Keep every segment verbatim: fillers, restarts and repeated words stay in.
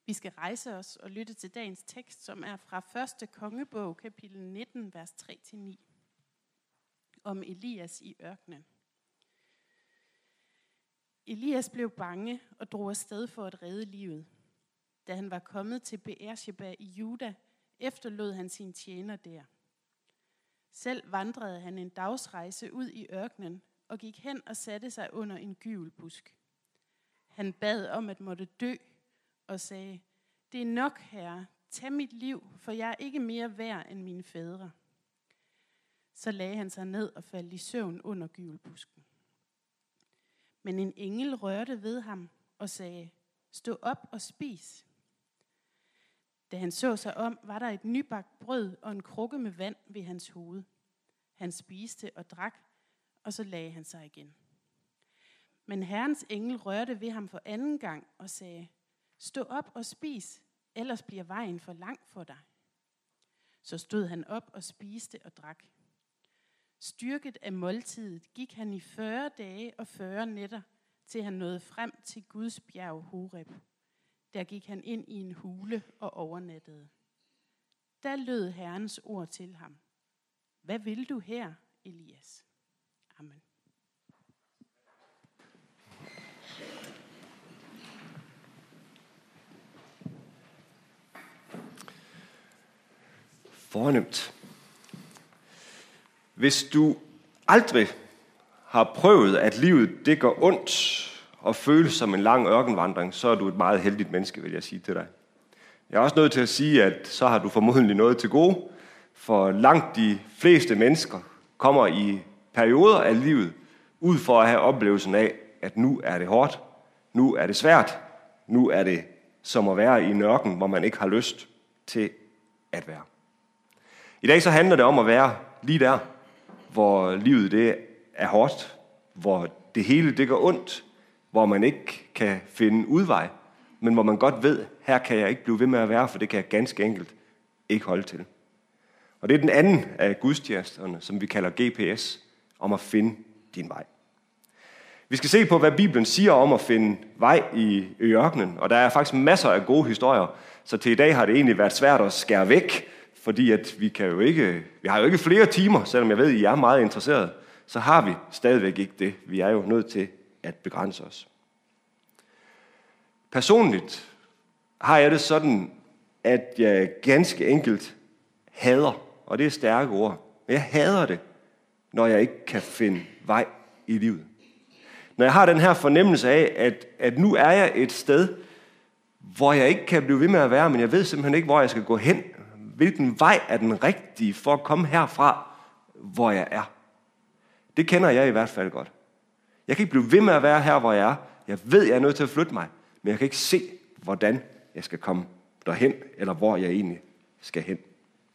Vi skal rejse os og lytte til dagens tekst, som er fra første kongebog, kapitel nitten, vers tre til ni, om Elias i ørkenen. Elias blev bange og drog afsted for at redde livet. Da han var kommet til Beersheba i Juda, efterlod han sin tjener der. Selv vandrede han en dagsrejse ud i ørkenen og gik hen og satte sig under en gyvelbusk. Han bad om at måtte dø og sagde, det er nok, Herre, tag mit liv, for jeg er ikke mere værd end mine fædre. Så lagde han sig ned og faldt i søvn under gyvelbusken. Men en engel rørte ved ham og sagde, stå op og spis. Da han så sig om, var der et nybagt brød og en krukke med vand ved hans hoved. Han spiste og drak, og så lagde han sig igen. Men Herrens engel rørte ved ham for anden gang og sagde, stå op og spis, ellers bliver vejen for lang for dig. Så stod han op og spiste og drak. Styrket af måltidet gik han i fyrre dage og fyrre nætter, til han nåede frem til Guds bjerg Horeb. Der gik han ind i en hule og overnattede. Der lød Herrens ord til ham. Hvad vil du her, Elias? Amen. Fornemt. Hvis du aldrig har prøvet, at livet det går ondt og føles som en lang ørkenvandring, så er du et meget heldigt menneske, vil jeg sige til dig. Jeg er også nødt til at sige, at så har du formodentlig noget til gode, for langt de fleste mennesker kommer i perioder af livet ud for at have oplevelsen af, at nu er det hårdt, nu er det svært, nu er det som at være i en ørken, hvor man ikke har lyst til at være. I dag så handler det om at være lige der, hvor livet det er hårdt, hvor det hele det går ondt, hvor man ikke kan finde udvej, men hvor man godt ved, her kan jeg ikke blive ved med at være, for det kan jeg ganske enkelt ikke holde til. Og det er den anden af gudstjenesterne, som vi kalder G P S, om at finde din vej. Vi skal se på, hvad Bibelen siger om at finde vej i ørkenen, og der er faktisk masser af gode historier, så til i dag har det egentlig været svært at skære væk, fordi at vi kan jo ikke, vi har jo ikke flere timer, selvom jeg ved, at I er meget interesserede, så har vi stadigvæk ikke det. Vi er jo nødt til at begrænse os. Personligt har jeg det sådan, at jeg ganske enkelt hader, og det er stærke ord, men jeg hader det, når jeg ikke kan finde vej i livet. Når jeg har den her fornemmelse af, at, at nu er jeg et sted, hvor jeg ikke kan blive ved med at være, men jeg ved simpelthen ikke, hvor jeg skal gå hen. Hvilken vej er den rigtige for at komme herfra, hvor jeg er? Det kender jeg i hvert fald godt. Jeg kan ikke blive ved med at være her, hvor jeg er. Jeg ved, jeg er nødt til at flytte mig, men jeg kan ikke se, hvordan jeg skal komme derhen, eller hvor jeg egentlig skal hen.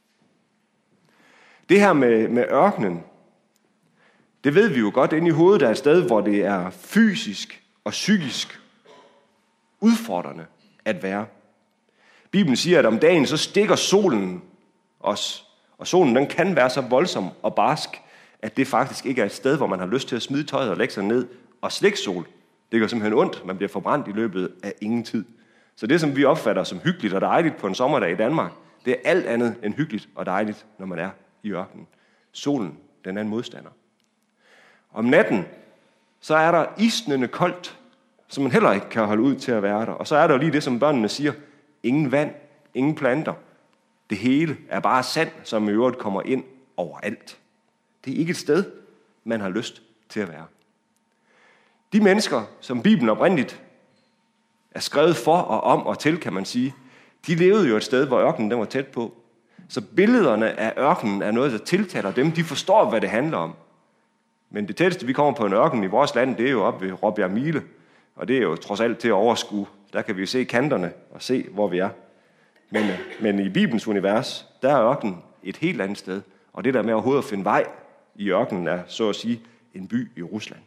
Det her med, med ørkenen, det ved vi jo godt inde i hovedet, der er et sted, hvor det er fysisk og psykisk udfordrende at være. Bibelen siger, at om dagen så stikker solen os, og solen den kan være så voldsom og barsk, at det faktisk ikke er et sted, hvor man har lyst til at smide tøjet og lægge sig ned og slikke sol. Det gør simpelthen ondt, man bliver forbrændt i løbet af ingen tid. Så det, som vi opfatter som hyggeligt og dejligt på en sommerdag i Danmark, det er alt andet end hyggeligt og dejligt, når man er i ørkenen. Solen, den er en modstander. Om natten, så er der isnende koldt, som man heller ikke kan holde ud til at være der. Og så er der jo lige det, som børnene siger, ingen vand, ingen planter. Det hele er bare sand, som i øvrigt kommer ind overalt. Det er ikke et sted, man har lyst til at være. De mennesker, som Bibelen oprindeligt er skrevet for og om og til, kan man sige, de levede jo et sted, hvor ørkenen den var tæt på. Så billederne af ørkenen er noget, der tiltaler dem. De forstår, hvad det handler om. Men det tætteste, vi kommer på en ørken i vores land, det er jo oppe ved Råbjerg Mile. Og det er jo trods alt til at overskue. Der kan vi se kanterne og se, hvor vi er. Men, men i Bibelens univers, der er ørkenen et helt andet sted. Og det der med overhovedet at finde vej i ørkenen er, så at sige, en by i Rusland.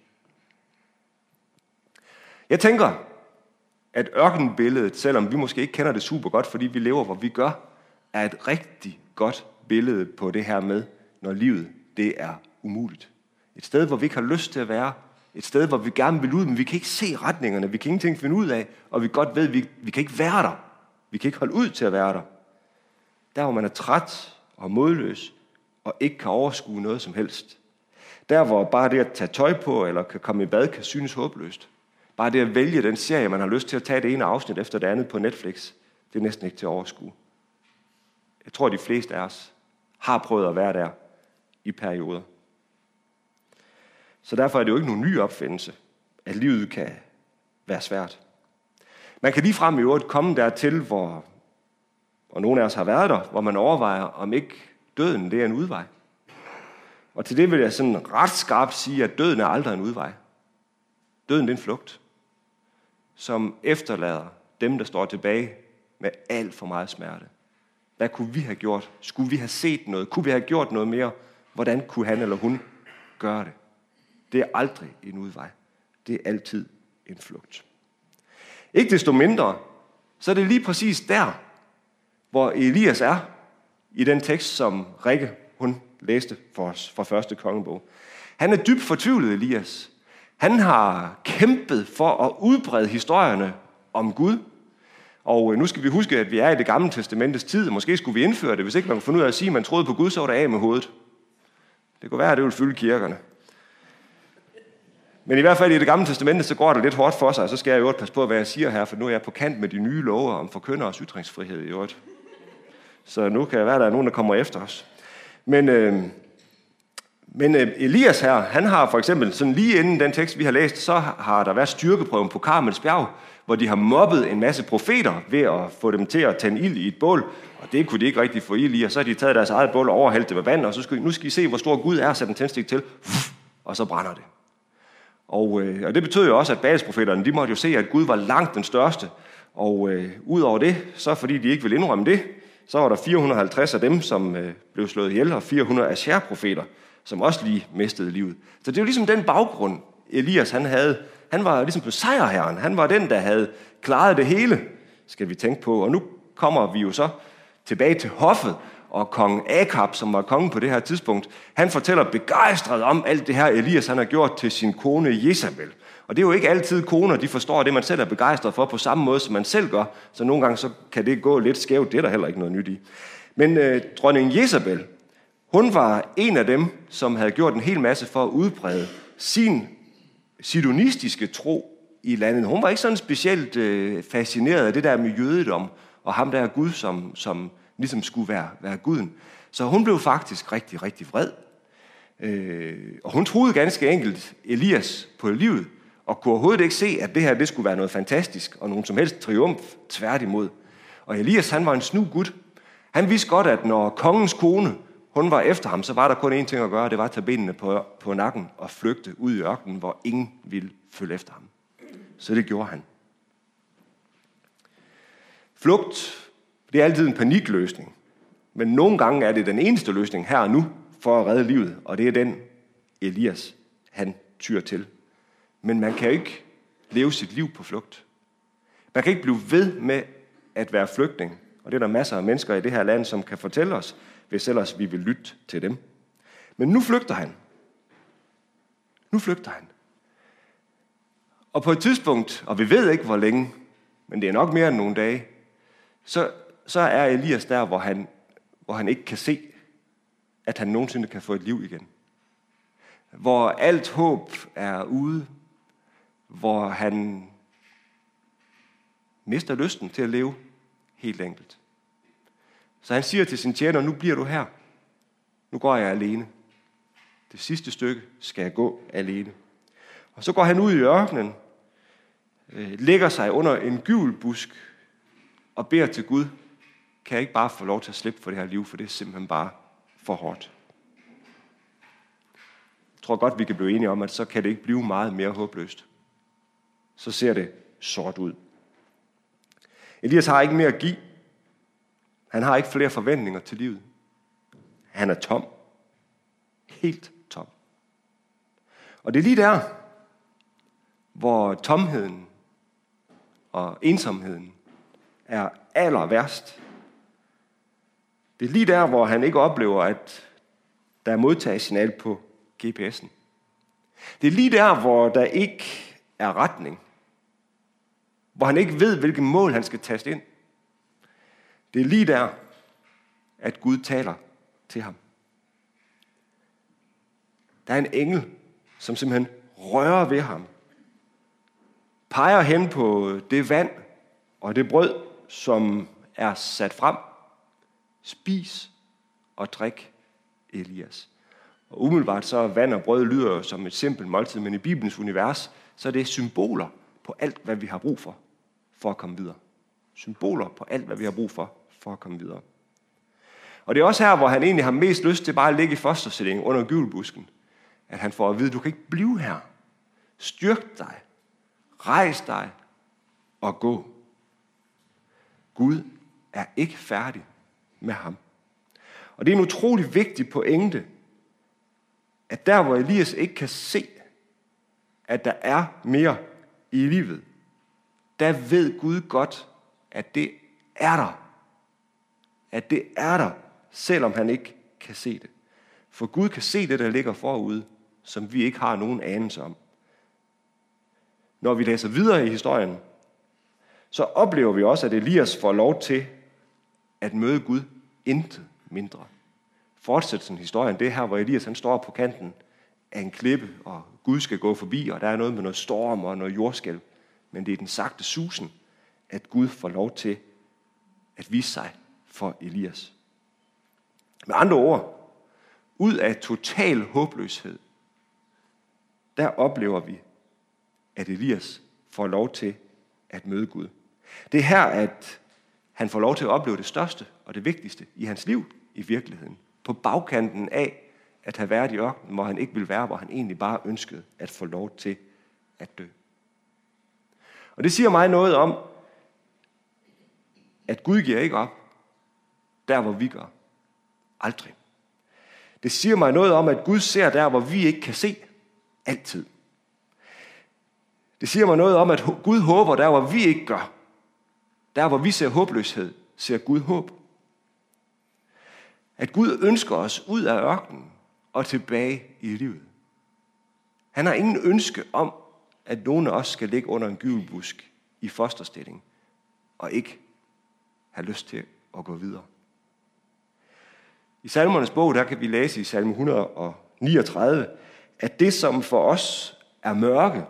Jeg tænker, at ørkenbilledet, selvom vi måske ikke kender det super godt, fordi vi lever, hvor vi gør, er et rigtig godt billede på det her med, når livet det er umuligt. Et sted, hvor vi ikke har lyst til at være. Et sted, hvor vi gerne vil ud, men vi kan ikke se retningerne. Vi kan ingenting finde ud af, og vi godt ved, at vi, vi kan ikke være der. Vi kan ikke holde ud til at være der. Der, hvor man er træt og modløs, og ikke kan overskue noget som helst. Der, hvor bare det at tage tøj på, eller kan komme i bad, kan synes håbløst. Bare det at vælge den serie, man har lyst til at tage det ene afsnit efter det andet på Netflix, det er næsten ikke til at overskue. Jeg tror, de fleste af os har prøvet at være der i perioder. Så derfor er det jo ikke nogen ny opfindelse, at livet kan være svært. Man kan ligefrem i øvrigt komme dertil, hvor, og nogle af os har været der, hvor man overvejer, om ikke døden det er en udvej. Og til det vil jeg sådan ret skarpt sige, at døden er aldrig en udvej. Døden det er en flugt, som efterlader dem, der står tilbage med alt for meget smerte. Hvad kunne vi have gjort? Skulle vi have set noget? Kunne vi have gjort noget mere? Hvordan kunne han eller hun gøre det? Det er aldrig en udvej. Det er altid en flugt. Ikke desto mindre, så er det lige præcis der, hvor Elias er i den tekst, som Rikke hun læste for os fra første kongebog. Han er dybt fortvivlet, Elias. Han har kæmpet for at udbrede historierne om Gud. Og nu skal vi huske, at vi er i det gamle testamentets tid. Måske skulle vi indføre det. Hvis ikke man kunne finde ud af at sige, at man troede på Gud, så var det af med hovedet. Det kunne være, at det ville fylde kirkerne. Men i hvert fald i det gamle testamente, så går det lidt hårdt for sig. Så skal jeg jo passe på, hvad jeg siger her, for nu er jeg på kant med de nye love om forkynderes ytringsfrihed i øvrigt. Så nu kan det være, at der er nogen, der kommer efter os. Men, øh, men øh, Elias her, han har for eksempel, sådan lige inden den tekst, vi har læst, så har der været styrkeprøven på Karmels bjerg, hvor de har mobbet en masse profeter ved at få dem til at tænde ild i et bål. Og det kunne de ikke rigtig få ild i, og så har de taget deres eget bål og overhældt det med vand, og så skal, nu skal I se, hvor stor Gud er, og sætte en tændstik til, og så brænder det. Og, øh, og det betød jo også, at Baals-profeterne, de måtte jo se, at Gud var langt den største. Og øh, ud over det, så fordi de ikke ville indrømme det, så var der fire hundrede og halvtreds af dem, som øh, blev slået ihjel, og fire hundrede Asher-profeter, som også lige mistede livet. Så det er jo ligesom den baggrund, Elias han havde. Han var ligesom på sejrherren. Han var den, der havde klaret det hele, skal vi tænke på. Og nu kommer vi jo så tilbage til hoffet, og kong Akab, som var kongen på det her tidspunkt, han fortæller begejstret om alt det her, Elias han har gjort til sin kone Jezabel. Og det er jo ikke altid koner, de forstår det, man selv er begejstret for, på samme måde, som man selv gør. Så nogle gange så kan det gå lidt skævt, det er der heller ikke noget nyt i. Men øh, dronning Jezabel, hun var en af dem, som havde gjort en hel masse for at udbrede sin sidonistiske tro i landet. Hun var ikke sådan specielt øh, fascineret af det der med jødedom, og ham der Gud, som, som ligesom skulle være, være guden. Så hun blev faktisk rigtig, rigtig vred. Øh, og hun troede ganske enkelt Elias på livet, og kunne overhovedet ikke se, at det her det skulle være noget fantastisk, og nogen som helst triumf tværtimod. Og Elias, han var en snu gut. Han vidste godt, at når kongens kone, hun var efter ham, så var der kun én ting at gøre, det var at tage benene på, på nakken og flygte ud i ørkenen, hvor ingen ville følge efter ham. Så det gjorde han. Flugt, det er altid en panikløsning. Men nogle gange er det den eneste løsning her og nu for at redde livet, og det er den, Elias, han tyr til. Men man kan ikke leve sit liv på flugt. Man kan ikke blive ved med at være flygtning, og det er der masser af mennesker i det her land, som kan fortælle os, hvis ellers vi vil lytte til dem. Men nu flygter han. Nu flygter han. Og på et tidspunkt, og vi ved ikke hvor længe, men det er nok mere end nogle dage, så, så er Elias der, hvor han, hvor han ikke kan se, at han nogensinde kan få et liv igen. Hvor alt håb er ude, hvor han mister lysten til at leve helt enkelt. Så han siger til sin tjener, nu bliver du her. Nu går jeg alene. Det sidste stykke skal jeg gå alene. Og så går han ud i ørkenen, lægger sig under en gyvelbusk og beder til Gud, kan jeg ikke bare få lov til at slippe for det her liv, for det er simpelthen bare for hårdt. Jeg tror godt, vi kan blive enige om, at så kan det ikke blive meget mere håbløst. Så ser det sort ud. Elias har ikke mere at give. Han har ikke flere forventninger til livet. Han er tom. Helt tom. Og det er lige der, hvor tomheden og ensomheden er aller værst. Det er lige der, hvor han ikke oplever, at der er modtagssignal på G P S'en. Det er lige der, hvor der ikke er retning. Hvor han ikke ved, hvilket mål han skal taste ind. Det er lige der, at Gud taler til ham. Der er en engel, som simpelthen rører ved ham, peger hen på det vand og det brød, som er sat frem. Spis og drik, Elias. Og umiddelbart så vand og brød lyder som et simpelt måltid, men i Bibelens univers, så er det symboler på alt, hvad vi har brug for, for at komme videre. Symboler på alt, hvad vi har brug for, for at komme videre. Og det er også her, hvor han egentlig har mest lyst til bare at ligge i fosterstilling under gyvelbusken. At han får at vide, du kan ikke blive her. Styrk dig. Rejs dig og gå. Gud er ikke færdig med ham. Og det er en utrolig vigtig pointe, at der hvor Elias ikke kan se, at der er mere i livet, der ved Gud godt, at det er der. At det er der, selvom han ikke kan se det. For Gud kan se det, der ligger forude, som vi ikke har nogen anelse om. Når vi læser videre i historien, så oplever vi også, at Elias får lov til at møde Gud intet mindre. Fortsættelsen af historien, det er her, hvor Elias han står på kanten af en klippe, og Gud skal gå forbi, og der er noget med noget storm og noget jordskælv. Men det er den sagte susen, at Gud får lov til at vise sig for Elias. Med andre ord, ud af total håbløshed, der oplever vi, at Elias får lov til at møde Gud. Det er her, at han får lov til at opleve det største og det vigtigste i hans liv i virkeligheden. På bagkanten af at have været i ørkenen, hvor han ikke ville være, hvor han egentlig bare ønskede at få lov til at dø. Og det siger mig noget om, at Gud giver ikke op, der hvor vi gør. Aldrig. Det siger mig noget om, at Gud ser der, hvor vi ikke kan se. Altid. Det siger mig noget om, at Gud håber der, hvor vi ikke gør. Der, hvor vi ser håbløshed, ser Gud håb. At Gud ønsker os ud af ørkenen og tilbage i livet. Han har ingen ønske om, at nogen af os skal ligge under en gyvelbusk i fosterstilling og ikke have lyst til at gå videre. I Salmernes bog, der kan vi læse i salme et hundrede og niogtredive, at det, som for os er mørke,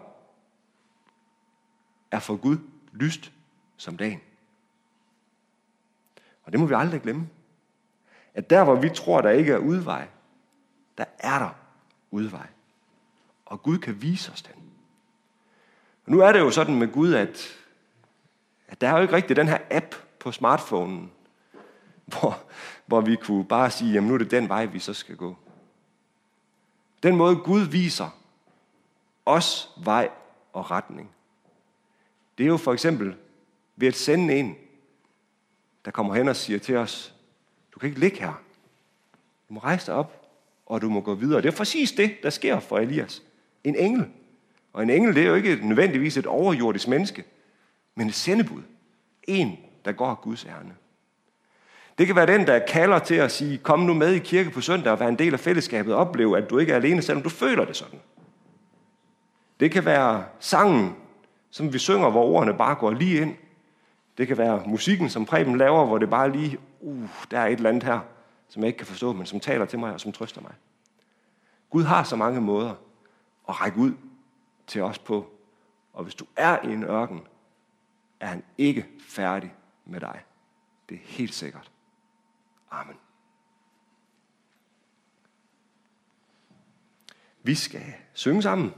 er for Gud lyst som dagen. Og det må vi aldrig glemme. At der, hvor vi tror, der ikke er udvej, der er der udvej. Og Gud kan vise os den. Og nu er det jo sådan med Gud, at, at der er jo ikke rigtig den her app på smartphonen, hvor, hvor vi kunne bare sige, jamen nu er det den vej, vi så skal gå. Den måde Gud viser os vej og retning, det er jo for eksempel ved at sende en, der kommer hen og siger til os, du kan ikke ligge her. Du må rejse dig op, og du må gå videre. Det er præcis det, der sker for Elias. En engel. Og en engel, det er jo ikke nødvendigvis et overjordisk menneske, men et sendebud. En, der går Guds ærne. Det kan være den, der kalder til at sige, kom nu med i kirke på søndag og være en del af fællesskabet og opleve, at du ikke er alene, selvom du føler det sådan. Det kan være sangen, som vi synger, hvor ordene bare går lige ind. Det kan være musikken, som Preben laver, hvor det bare lige, uh, der er et eller andet her, som jeg ikke kan forstå, men som taler til mig og som trøster mig. Gud har så mange måder at række ud til os på. Og hvis du er i en ørken, er han ikke færdig med dig. Det er helt sikkert. Amen. Vi skal synge sammen.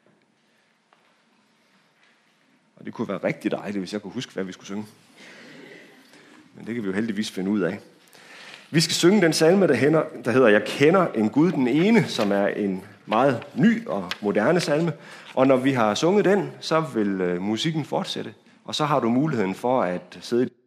Og det kunne være rigtig dejligt, hvis jeg kunne huske, hvad vi skulle synge. Men det kan vi jo heldigvis finde ud af. Vi skal synge den salme, der hedder Jeg kender en Gud den ene, som er en meget ny og moderne salme. Og når vi har sunget den, så vil musikken fortsætte. Og så har du muligheden for at sidde